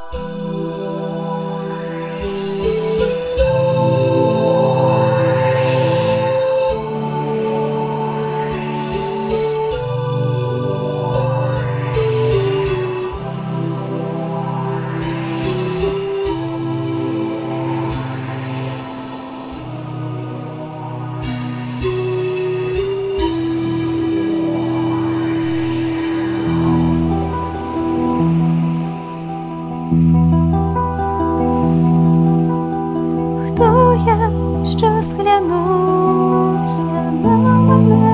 Хто я, що сглянувся на мене,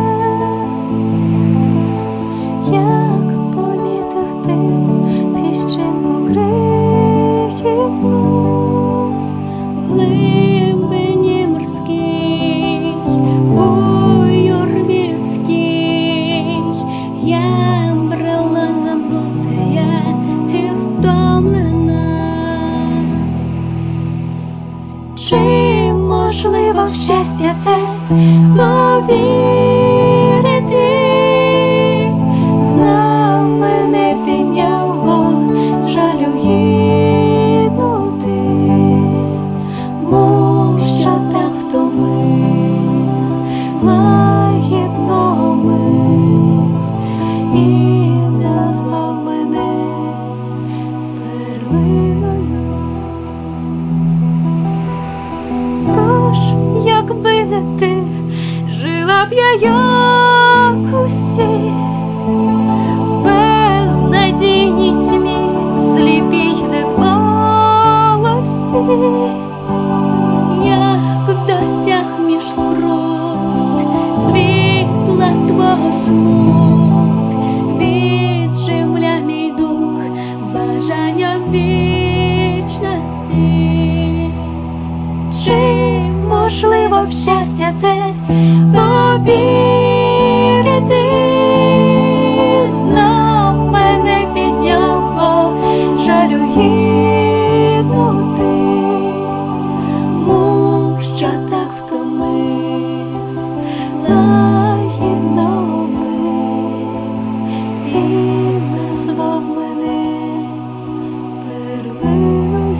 як помітив ти піщинку крихітну в глибині морській, у юрмі людській, я брела забутая і втомлена. Чи можливо в щастя це повірити? Знов мене підняв, бо жалю гідну ти, що так втомив, лагідно мив і назвав мене перлиною. Тож, якби не ти, жила б я як усі, в безнадійній тьмі, в сліпій недбалості. Як досяг між скрут світла твого жмут, відживля мій дух бажанням вічності. Чи можливо в щастя це повірити? Знов мене підняв, бо жалю гідну ти, що так втомив, лагідно мив і назвав мене перлиною.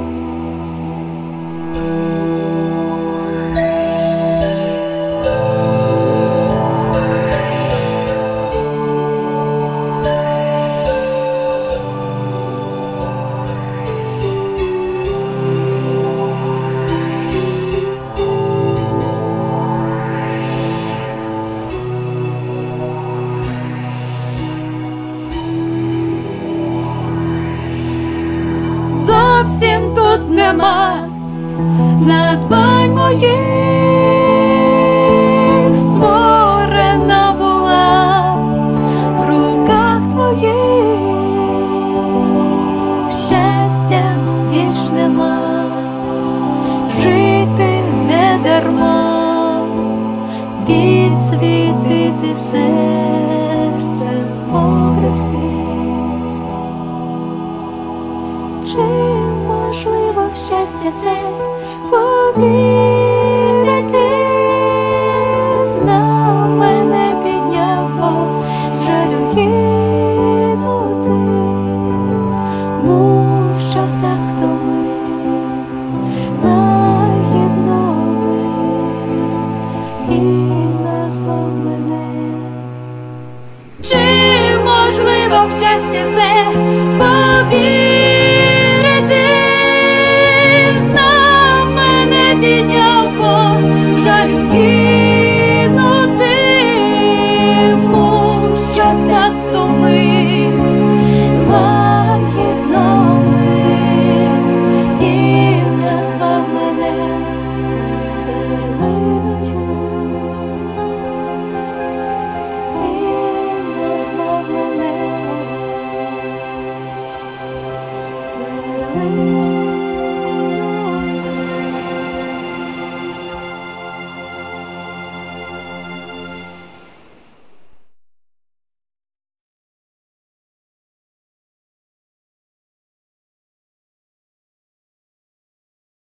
Зовсім тут нема надбань моїх, створена була в руках твоїх. Щастя більш нема, жити не дарма, підсвітити серцем образ твій. Чи можливо в щастя це повірити? Знов мене підняв, бо жалю гідну ти, що так втомив, лагідно мив і назвав мене. Чи можливо в щастя це повірити? Знов мене підняв, бо жалю гідну ти, що так втомив.